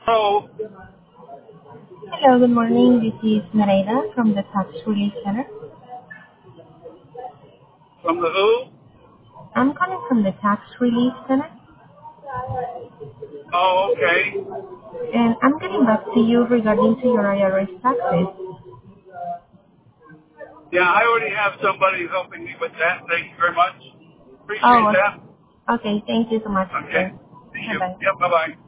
Oh, Hello, good morning. This is Nareda from the Tax Relief Center. from the who? I'm calling from the Tax Relief Center, Oh, okay. and I'm getting back to you regarding to your IRS taxes. Yeah, I already have somebody helping me with that. Thank you very much. Appreciate Oh, that. okay. Thank you so much, Okay. sir. See you. Bye-bye. Yep, bye-bye.